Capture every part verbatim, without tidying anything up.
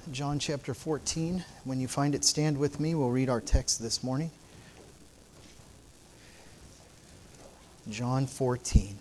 John chapter fourteen. When you find it, stand with me. We'll read our text this morning. John fourteen.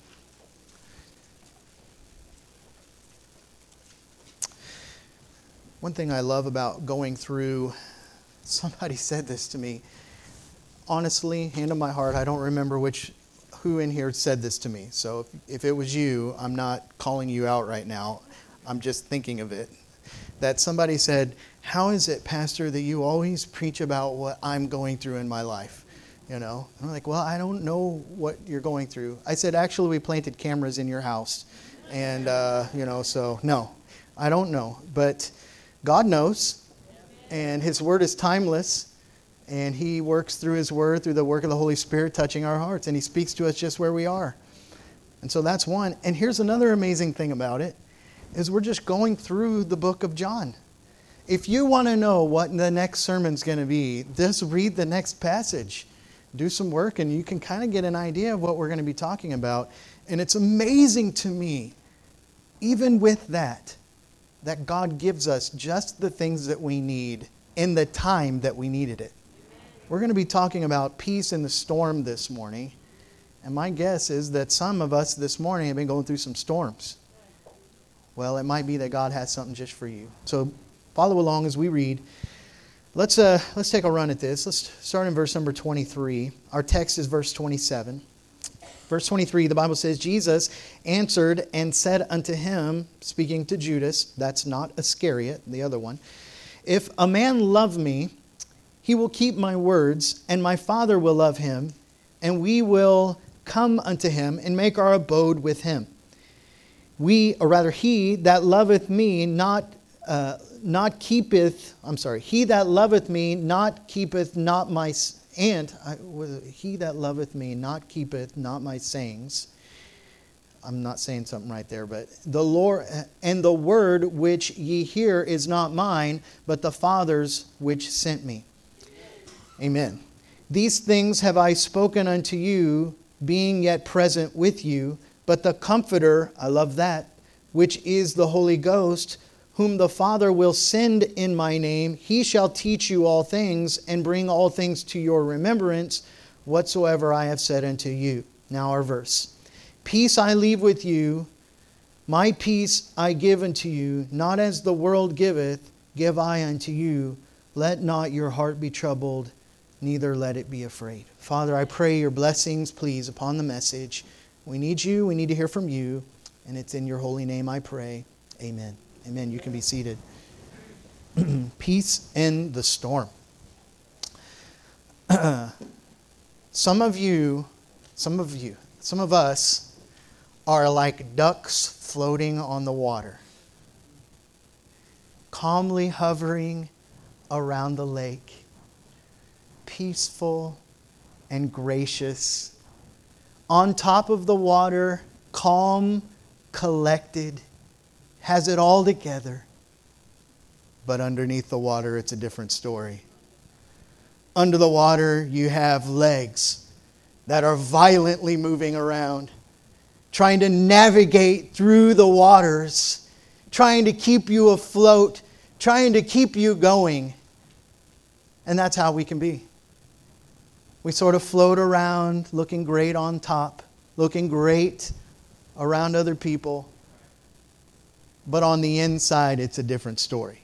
One thing I love about going through, somebody said this to me. Honestly, hand on my heart, I don't remember which who in here said this to me. So if, if it was you, I'm not calling you out right now. I'm just thinking of it. That somebody said, "How is it, Pastor, that you always preach about what I'm going through in my life?" You know, I'm like, "Well, I don't know what you're going through." I said, "Actually, we planted cameras in your house." And, uh, you know, so no, I don't know. But God knows, and His Word is timeless. And He works through His Word, through the work of the Holy Spirit, touching our hearts. And He speaks to us just where we are. And so that's one. And here's another amazing thing about it, is we're just going through the book of John. If you want to know what the next sermon's going to be, just read the next passage. Do some work and you can kind of get an idea of what we're going to be talking about. And it's amazing to me, even with that, that God gives us just the things that we need in the time that we needed it. We're going to be talking about peace in the storm this morning. And my guess is that some of us this morning have been going through some storms. Well, it might be that God has something just for you. So follow along as we read. Let's uh, let's take a run at this. Let's start in verse number twenty-three. Our text is verse twenty-seven. Verse twenty-three, the Bible says, "Jesus answered and said unto him," speaking to Judas, that's not Iscariot, the other one, "If a man love me, he will keep my words, and my Father will love him, and we will come unto him and make our abode with him. We, or rather he that loveth me not uh, not keepeth, I'm sorry, he that loveth me not keepeth not my, and, I, he that loveth me not keepeth not my sayings." I'm not saying something right there, but the Lord, "and the word which ye hear is not mine, but the Father's which sent me." Amen. "These things have I spoken unto you, being yet present with you. But the Comforter," I love that, "which is the Holy Ghost, whom the Father will send in my name, He shall teach you all things, and bring all things to your remembrance, whatsoever I have said unto you." Now our verse. "Peace I leave with you, my peace I give unto you, not as the world giveth, give I unto you. Let not your heart be troubled, neither let it be afraid." Father, I pray your blessings, please, upon the message. We need you. We need to hear from you. And it's in your holy name I pray. Amen. Amen. You can be seated. Peace in the storm. Some of you, some of you, some of us are like ducks floating on the water, calmly hovering around the lake, peaceful and gracious, on top of the water, calm, collected, has it all together. But underneath the water, it's a different story. Under the water, you have legs that are violently moving around, trying to navigate through the waters, trying to keep you afloat, trying to keep you going. And that's how we can be. We sort of float around, looking great on top, looking great around other people. But on the inside, it's a different story.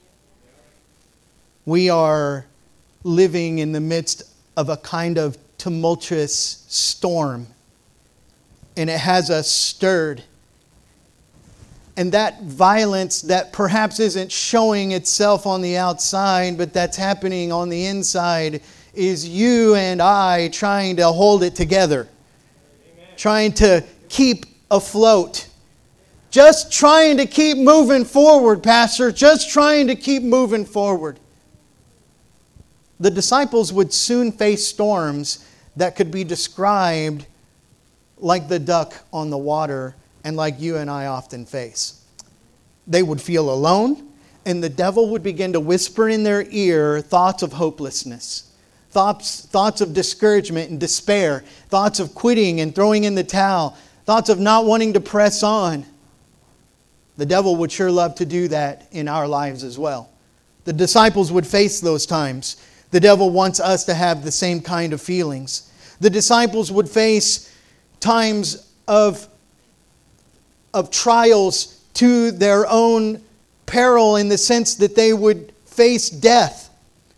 We are living in the midst of a kind of tumultuous storm. And it has us stirred. And that violence that perhaps isn't showing itself on the outside, but that's happening on the inside, is you and I trying to hold it together. Amen. Trying to keep afloat. Just trying to keep moving forward, Pastor. Just trying to keep moving forward. The disciples would soon face storms that could be described like the duck on the water and like you and I often face. They would feel alone, and the devil would begin to whisper in their ear thoughts of hopelessness, thoughts, thoughts of discouragement and despair, thoughts of quitting and throwing in the towel, thoughts of not wanting to press on. The devil would sure love to do that in our lives as well. The disciples would face those times. The devil wants us to have the same kind of feelings. The disciples would face times of, of trials to their own peril, in the sense that they would face death.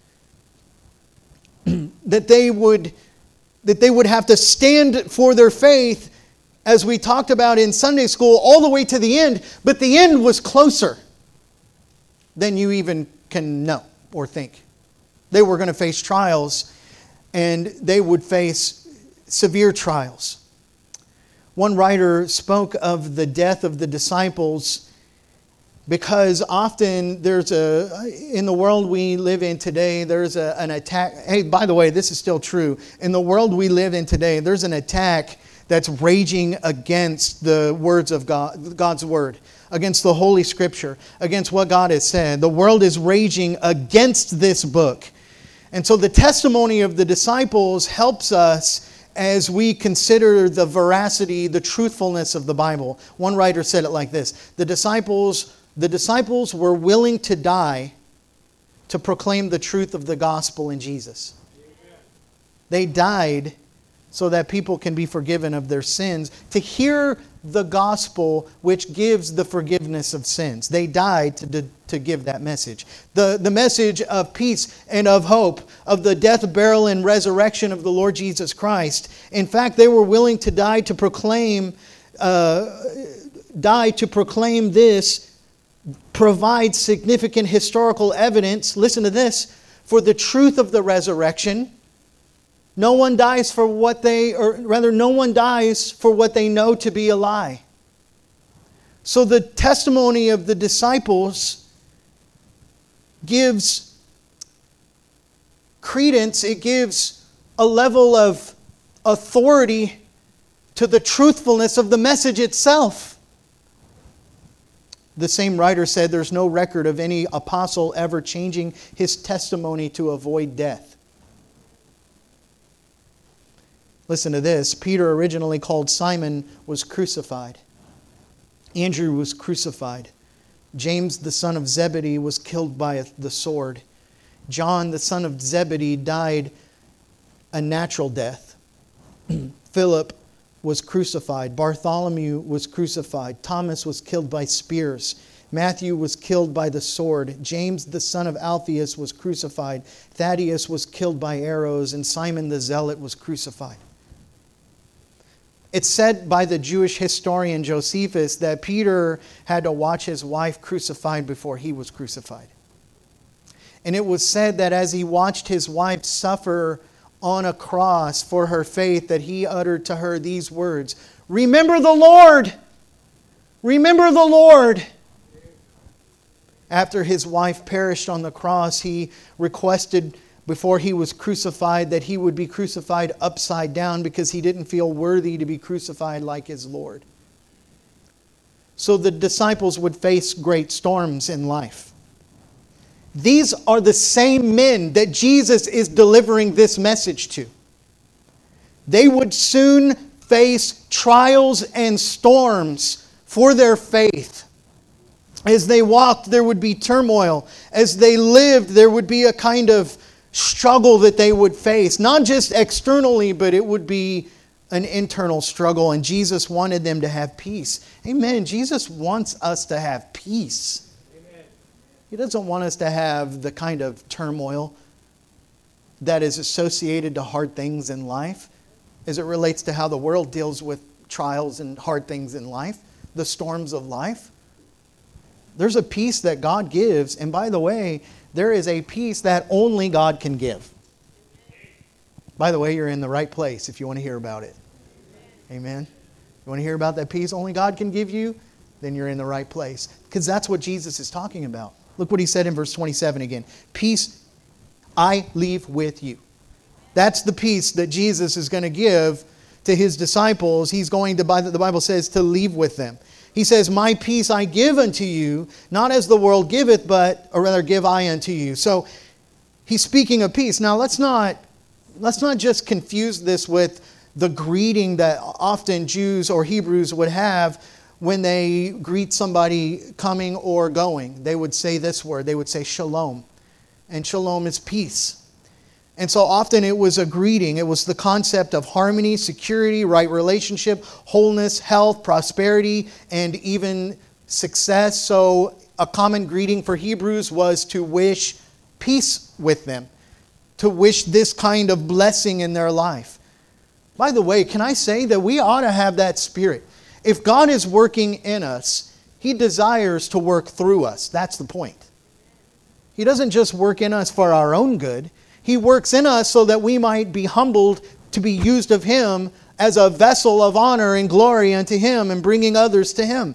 that they would that they would have to stand for their faith, as we talked about in Sunday school, all the way to the end. But the end was closer than you even can know or think. They were going to face trials, and they would face severe trials. One writer spoke of the death of the disciples because often there's a, in the world we live in today, there's a, an attack. Hey, by the way, this is still true. In the world we live in today, there's an attack that's raging against the words of God, God's Word, against the Holy Scripture, against what God has said. The world is raging against this book. And so the testimony of the disciples helps us as we consider the veracity, the truthfulness of the Bible. One writer said it like this: The disciples, the disciples were willing to die to proclaim the truth of the gospel in Jesus. Amen. They died so that people can be forgiven of their sins, to hear the gospel which gives the forgiveness of sins. They died to, to give that message. The, the message of peace and of hope, of the death, burial, and resurrection of the Lord Jesus Christ. In fact, they were willing to die to proclaim, uh, die to proclaim this, provides significant historical evidence. Listen to this: for the truth of the resurrection. No one dies for what they, or rather, no one dies for what they know to be a lie. So the testimony of the disciples gives credence, it gives a level of authority to the truthfulness of the message itself. The same writer said there's no record of any apostle ever changing his testimony to avoid death. Listen to this. Peter, originally called Simon, was crucified. Andrew was crucified. James, the son of Zebedee, was killed by the sword. John, the son of Zebedee, died a natural death. Philip was crucified. Bartholomew was crucified. Thomas was killed by spears. Matthew was killed by the sword. James, the son of Alphaeus, was crucified. Thaddeus was killed by arrows. And Simon the Zealot was crucified. It's said by the Jewish historian Josephus that Peter had to watch his wife crucified before he was crucified. And it was said that as he watched his wife suffer on a cross for her faith, that he uttered to her these words: "Remember the Lord! Remember the Lord!" After his wife perished on the cross, he requested, before he was crucified, that he would be crucified upside down because he didn't feel worthy to be crucified like his Lord. So the disciples would face great storms in life. These are the same men that Jesus is delivering this message to. They would soon face trials and storms for their faith. As they walked, there would be turmoil. As they lived, there would be a kind of struggle that they would face, not just externally, but it would be an internal struggle, and Jesus wanted them to have peace. Amen. Jesus wants us to have peace. Amen. He doesn't want us to have the kind of turmoil that is associated to hard things in life as it relates to how the world deals with trials and hard things in life, the storms of life. There's a peace that God gives, and by the way, there is a peace that only God can give. By the way, you're in the right place if you want to hear about it. Amen. You want to hear about that peace only God can give you? Then you're in the right place. Because that's what Jesus is talking about. Look what he said in verse twenty-seven again. Peace I leave with you. That's the peace that Jesus is going to give to his disciples. He's going to, the Bible says, to leave with them. He says, "My peace I give unto you, not as the world giveth, but, or rather give I unto you." So he's speaking of peace. Now let's not, let's not just confuse this with the greeting that often Jews or Hebrews would have when they greet somebody coming or going. They would say this word. They would say shalom. And shalom is peace. And so often it was a greeting. It was the concept of harmony, security, right relationship, wholeness, health, prosperity, and even success. So a common greeting for Hebrews was to wish peace with them, to wish this kind of blessing in their life. By the way, can I say that we ought to have that spirit? If God is working in us, He desires to work through us. That's the point. He doesn't just work in us for our own good. He works in us so that we might be humbled to be used of Him as a vessel of honor and glory unto Him and bringing others to Him.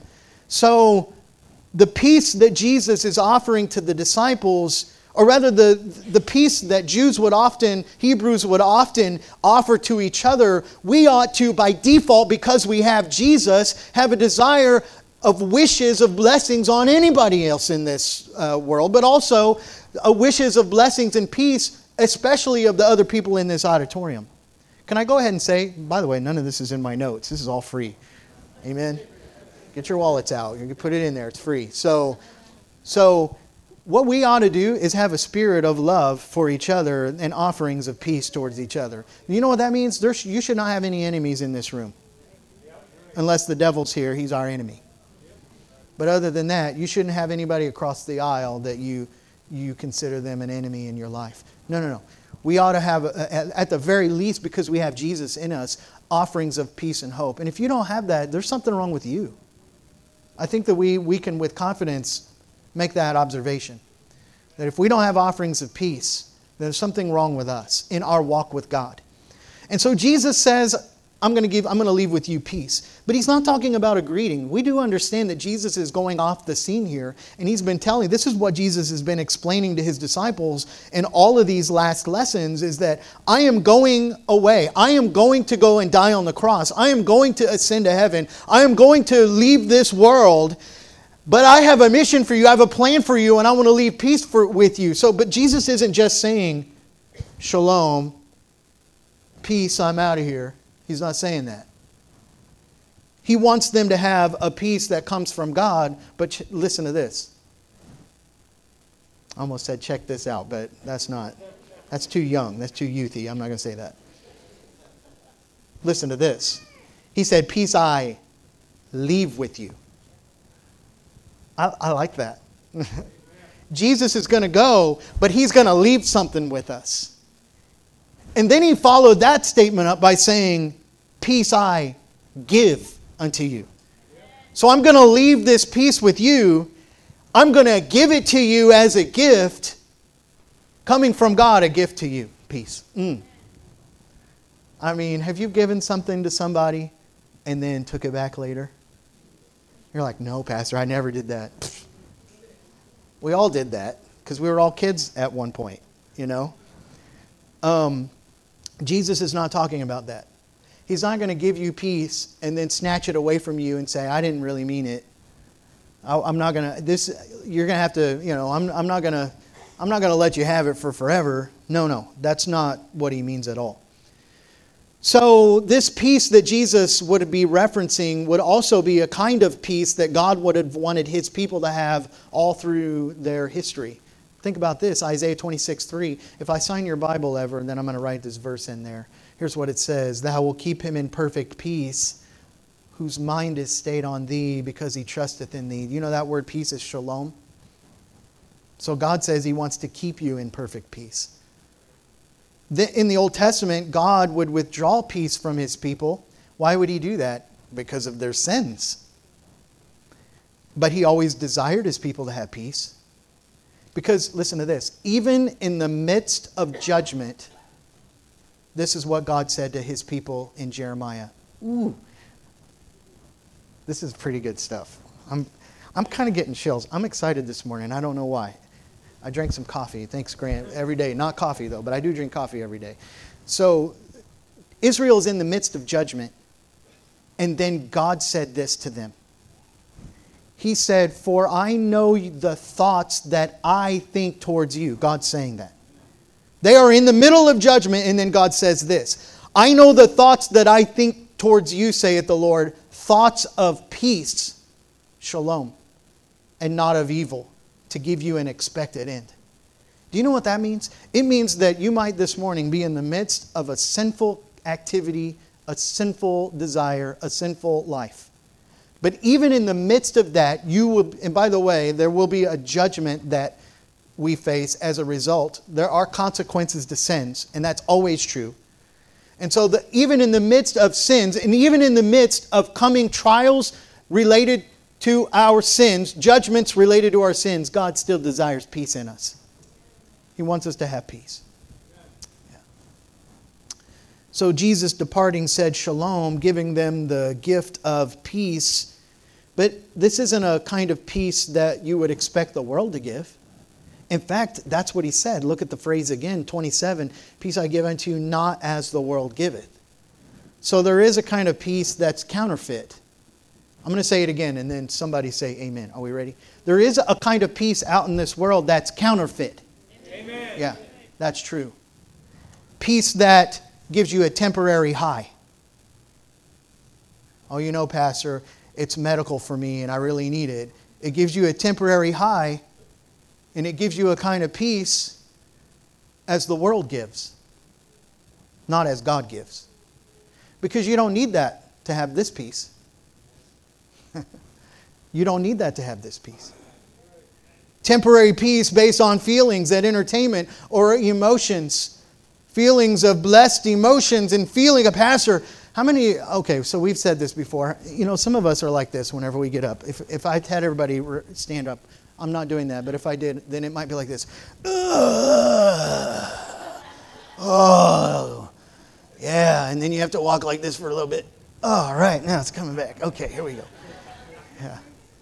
So the peace that Jesus is offering to the disciples, or rather the, the peace that Jews would often, Hebrews would often offer to each other, we ought to, by default, because we have Jesus, have a desire of wishes of blessings on anybody else in this uh, world, but also uh, wishes of blessings and peace, especially of the other people in this auditorium. Can I go ahead and say, by the way, none of this is in my notes. This is all free. Amen? Get your wallets out. You can put it in there. It's free. So, so what we ought to do is have a spirit of love for each other and offerings of peace towards each other. You know what that means? There's, you should not have any enemies in this room. Unless the devil's here, he's our enemy. But other than that, you shouldn't have anybody across the aisle that you you consider them an enemy in your life. No, no, no. We ought to have, at the very least, because we have Jesus in us, offerings of peace and hope. And if you don't have that, there's something wrong with you. I think that we, we can, with confidence, make that observation. That if we don't have offerings of peace, there's something wrong with us in our walk with God. And so Jesus says, I'm going to give, I'm going to leave with you peace. But He's not talking about a greeting. We do understand that Jesus is going off the scene here. And He's been telling, this is what Jesus has been explaining to His disciples in all of these last lessons, is that I am going away. I am going to go and die on the cross. I am going to ascend to heaven. I am going to leave this world. But I have a mission for you. I have a plan for you. And I want to leave peace for, with you. So, but Jesus isn't just saying, shalom, peace, I'm out of here. He's not saying that. He wants them to have a peace that comes from God, but ch- listen to this. I almost said check this out, but that's not. That's too young. That's too youthy. I'm not going to say that. Listen to this. He said, peace I leave with you. I, I like that. Jesus is going to go, but He's going to leave something with us. And then He followed that statement up by saying, peace I give unto you. So I'm going to leave this peace with you. I'm going to give it to you as a gift, coming from God, a gift to you. Peace. Mm. I mean, have you given something to somebody and then took it back later? You're like, no, Pastor, I never did that. We all did that because we were all kids at one point, you know. Um, Jesus is not talking about that. He's not going to give you peace and then snatch it away from you and say, I didn't really mean it. I, I'm not going to, this, you're going to have to, you know, I'm, I'm not going to, I'm not going to let you have it for forever. No, no, that's not what He means at all. So this peace that Jesus would be referencing would also be a kind of peace that God would have wanted His people to have all through their history. Think about this, Isaiah twenty-six three. If I sign your Bible ever, and then I'm going to write this verse in there. Here's what it says. Thou will keep him in perfect peace, whose mind is stayed on thee, because he trusteth in thee. You know that word peace is shalom? So God says He wants to keep you in perfect peace. In the Old Testament, God would withdraw peace from His people. Why would He do that? Because of their sins. But He always desired His people to have peace. Because, listen to this, even in the midst of judgment, this is what God said to His people in Jeremiah. Ooh, this is pretty good stuff. I'm, I'm kind of getting chills. I'm excited this morning. I don't know why. I drank some coffee. Thanks, Grant. Every day. Not coffee, though, but I do drink coffee every day. So, Israel is in the midst of judgment. And then God said this to them. He said, for I know the thoughts that I think towards you. God's saying that. They are in the middle of judgment, and then God says this. I know the thoughts that I think towards you, saith the Lord, thoughts of peace, shalom, and not of evil, to give you an expected end. Do you know what that means? It means that you might this morning be in the midst of a sinful activity, a sinful desire, a sinful life. But even in the midst of that, you will, and by the way, there will be a judgment that we face as a result. There are consequences to sins, and that's always true. And so the, even in the midst of sins, and even in the midst of coming trials related to our sins, judgments related to our sins, God still desires peace in us. He wants us to have peace. Yeah. So Jesus departing said shalom, giving them the gift of peace. But this isn't a kind of peace that you would expect the world to give. In fact, that's what he said. Look at the phrase again, twenty-seven. Peace I give unto you, not as the world giveth. So there is a kind of peace that's counterfeit. I'm going to say it again and then somebody say amen. Are we ready? There is a kind of peace out in this world that's counterfeit. Amen. Yeah, that's true. Peace that gives you a temporary high. Oh, you know, Pastor, it's medical for me and I really need it. It gives you a temporary high, and it gives you a kind of peace as the world gives, not as God gives. Because you don't need that to have this peace. You don't need that to have this peace. Temporary peace based on feelings at entertainment or emotions. Feelings of blessed emotions and feeling a pastor. How many, okay, so we've said this before. You know, some of us are like this whenever we get up. If, if I had everybody stand up, I'm not doing that, but if I did, then it might be like this. Ugh. Oh, yeah, and then you have to walk like this for a little bit. Oh, all right, now it's coming back. Okay, here we go. Yeah.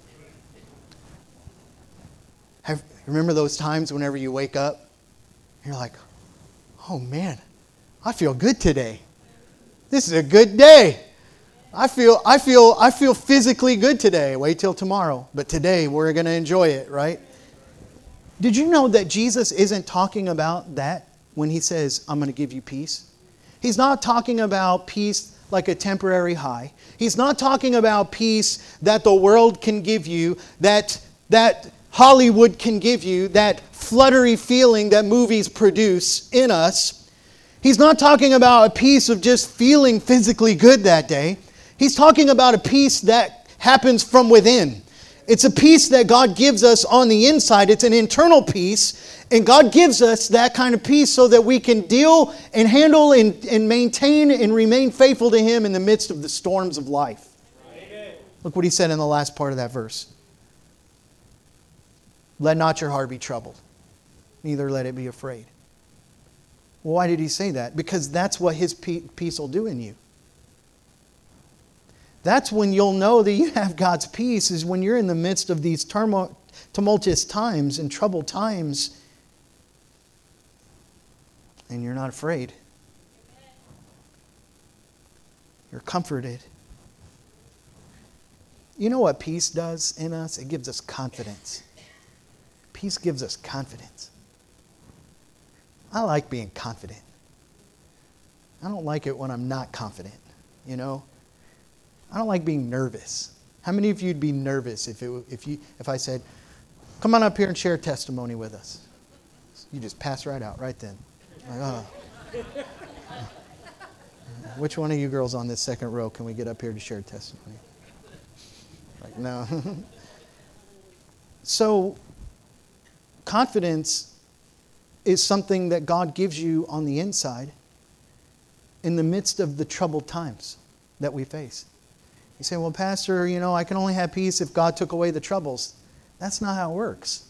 Have, remember those times whenever you wake up, you're like, oh man, I feel good today. This is a good day. I feel I feel I feel physically good today. Wait till tomorrow, but today we're going to enjoy it, right? Did you know that Jesus isn't talking about that when he says, I'm going to give you peace? He's not talking about peace like a temporary high. He's not talking about peace that the world can give you, that that Hollywood can give you, that fluttery feeling that movies produce in us. He's not talking about a peace of just feeling physically good that day. He's talking about a peace that happens from within. It's a peace that God gives us on the inside. It's an internal peace. And God gives us that kind of peace so that we can deal and handle and, and maintain and remain faithful to Him in the midst of the storms of life. Amen. Look what He said in the last part of that verse. Let not your heart be troubled, neither let it be afraid. Well, why did He say that? Because that's what His peace will do in you. That's when you'll know that you have God's peace, is when you're in the midst of these turmo- tumultuous times and troubled times and you're not afraid. You're comforted. You know what peace does in us? It gives us confidence. Peace gives us confidence. I like being confident. I don't like it when I'm not confident, you know? I don't like being nervous. How many of you would be nervous if it, if you if I said, come on up here and share a testimony with us? You just pass right out right then. Like, oh. Which one of you girls on this second row can we get up here to share a testimony? Like, no. So, confidence is something that God gives you on the inside in the midst of the troubled times that we face. You say, well, Pastor, you know, I can only have peace if God took away the troubles. That's not how it works.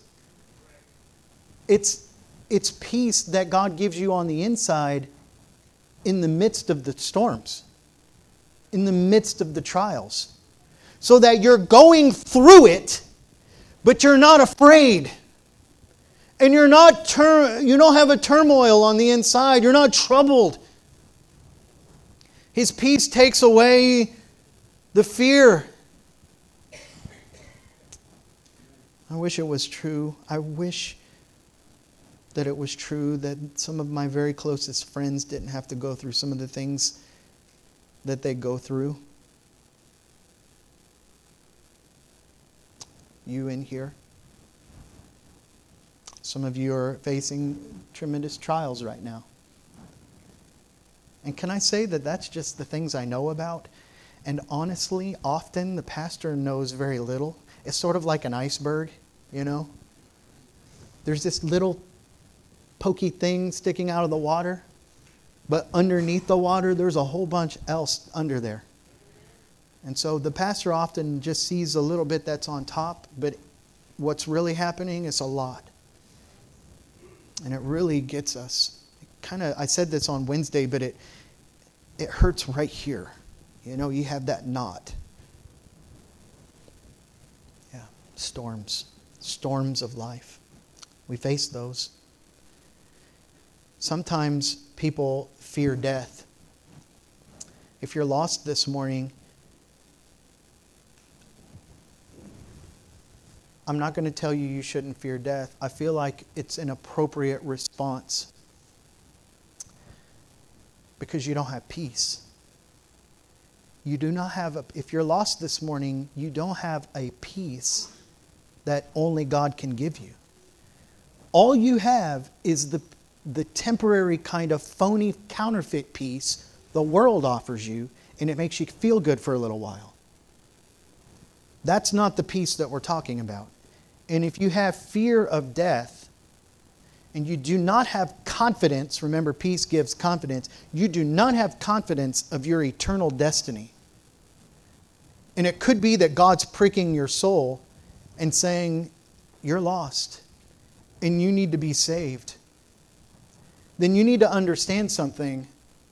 It's, it's peace that God gives you on the inside in the midst of the storms, in the midst of the trials, so that you're going through it, but you're not afraid. And you're not tur- you don't have a turmoil on the inside. You're not troubled. His peace takes away the fear. I wish it was true. I wish that it was true that some of my very closest friends didn't have to go through some of the things that they go through. You in here. Some of you are facing tremendous trials right now. And can I say that that's just the things I know about? And honestly, often the pastor knows very little. It's sort of like an iceberg, you know? There's this little pokey thing sticking out of the water, but underneath the water, there's a whole bunch else under there. And so the pastor often just sees a little bit that's on top, but what's really happening is a lot. And it really gets us. Kind of, I said this on Wednesday, but it it hurts right here. You know, you have that knot. Yeah, storms. Storms of life. We face those. Sometimes people fear death. If you're lost this morning, I'm not going to tell you you shouldn't fear death. I feel like it's an appropriate response because you don't have peace. You do not have a, if you're lost this morning, you don't have a peace that only God can give you. All you have is the, the temporary kind of phony counterfeit peace the world offers you, and it makes you feel good for a little while. That's not the peace that we're talking about. And if you have fear of death, and you do not have confidence, remember peace gives confidence, you do not have confidence of your eternal destiny. And it could be that God's pricking your soul and saying, you're lost and you need to be saved. Then you need to understand something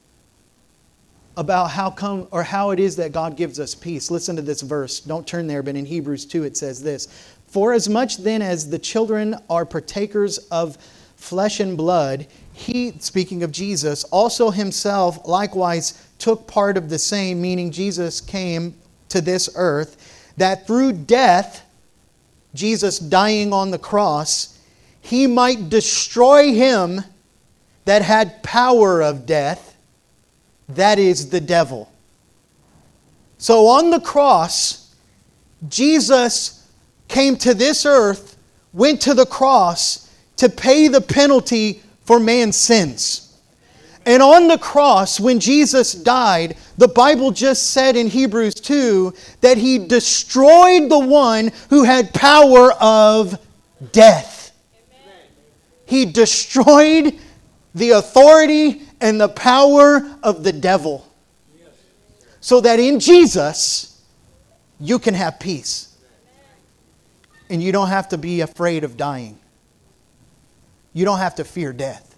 about how come or how it is that God gives us peace. Listen to this verse. Don't turn there, but in Hebrews two it says this. For as much then as the children are partakers of flesh and blood, He, speaking of Jesus, also Himself likewise took part of the same, meaning Jesus came to this earth, that through death, Jesus dying on the cross, He might destroy him that had power of death, that is the devil. So on the cross, Jesus came to this earth, went to the cross to pay the penalty for man's sins. And on the cross, when Jesus died, the Bible just said in Hebrews two that He destroyed the one who had power of death. Amen. He destroyed the authority and the power of the devil. Yes. So that in Jesus, you can have peace. And you don't have to be afraid of dying. You don't have to fear death.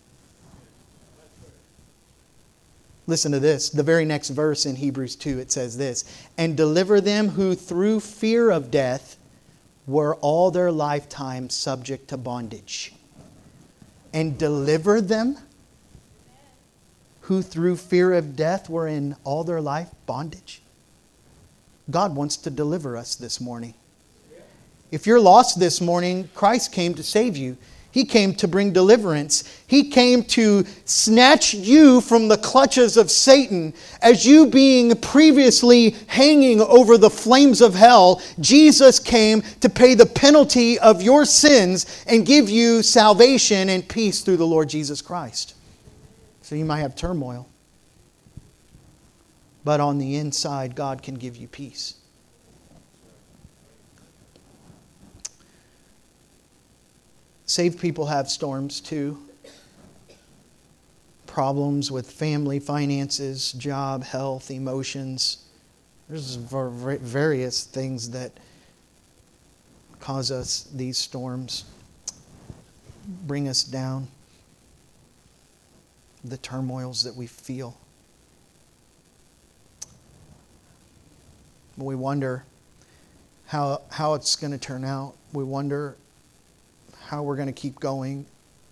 Listen to this. The very next verse in Hebrews two, it says this. And deliver them who through fear of death were all their lifetime subject to bondage. And deliver them who through fear of death were in all their life bondage. God wants to deliver us this morning. If you're lost this morning, Christ came to save you. He came to bring deliverance. He came to snatch you from the clutches of Satan. As you being previously hanging over the flames of hell, Jesus came to pay the penalty of your sins and give you salvation and peace through the Lord Jesus Christ. So you might have turmoil, but on the inside, God can give you peace. Saved people have storms too. Problems with family, finances, job, health, emotions. There's various things that cause us these storms, bring us down. The turmoils that we feel. We wonder how, how it's going to turn out. We wonder how we're going to keep going.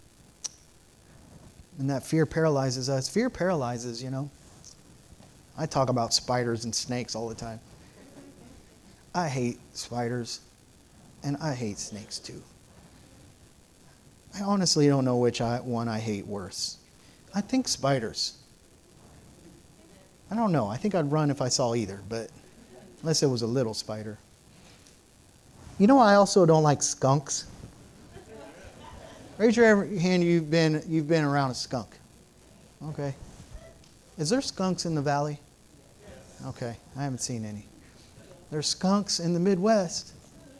And that fear paralyzes us. Fear paralyzes, you know. I talk about spiders and snakes all the time. I hate spiders, and I hate snakes too. I honestly don't know which I, one I hate worse. I think spiders. I don't know. I think I'd run if I saw either, but unless it was a little spider. You know, I also don't like skunks. Raise your hand. You've been you've been around a skunk. Okay. Is there skunks in the valley? Okay, I haven't seen any. There's skunks in the Midwest.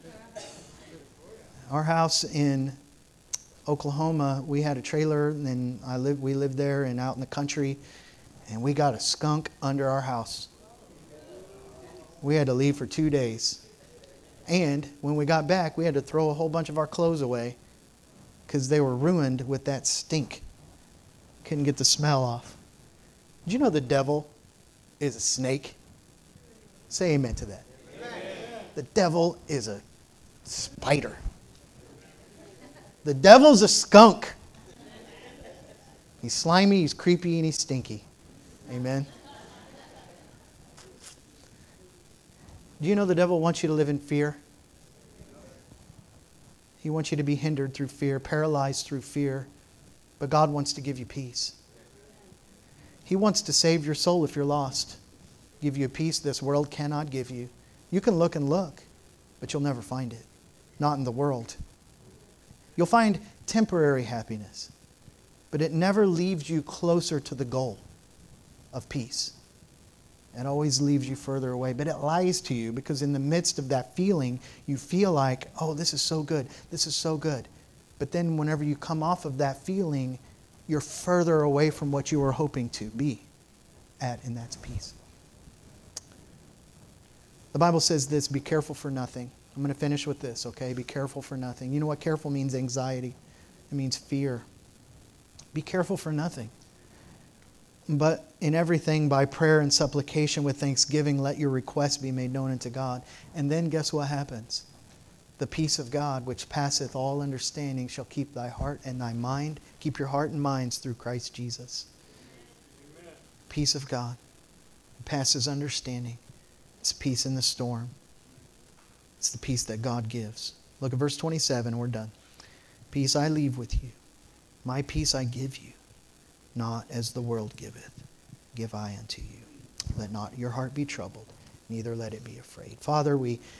Our house in Oklahoma, we had a trailer, and then I lived. We lived there and out in the country, and we got a skunk under our house. We had to leave for two days, and when we got back, we had to throw a whole bunch of our clothes away because they were ruined with that stink. Couldn't get the smell off. Did you know the devil is a snake? Say amen to that. Amen. The devil is a spider. The devil's a skunk. He's slimy, he's creepy, and he's stinky. Amen. Do you know the devil wants you to live in fear? He wants you to be hindered through fear, paralyzed through fear. But God wants to give you peace. He wants to save your soul if you're lost. Give you a peace this world cannot give you. You can look and look, but you'll never find it. Not in the world. You'll find temporary happiness, but it never leaves you closer to the goal of peace. It always leaves you further away, but it lies to you because in the midst of that feeling, you feel like, oh, this is so good, this is so good. But then whenever you come off of that feeling, you're further away from what you were hoping to be at, and that's peace. The Bible says this, be careful for nothing. I'm going to finish with this, okay? Be careful for nothing. You know what careful means? Anxiety. It means fear. Be careful for nothing. But in everything, by prayer and supplication with thanksgiving, let your requests be made known unto God. And then guess what happens? The peace of God, which passeth all understanding, shall keep thy heart and thy mind. Keep your heart and minds through Christ Jesus. Amen. Peace of God. It passes understanding. It's peace in the storm. It's the peace that God gives. Look at verse twenty-seven, we're done. Peace I leave with you. My peace I give you. Not as the world giveth, give I unto you. Let not your heart be troubled, neither let it be afraid. Father, we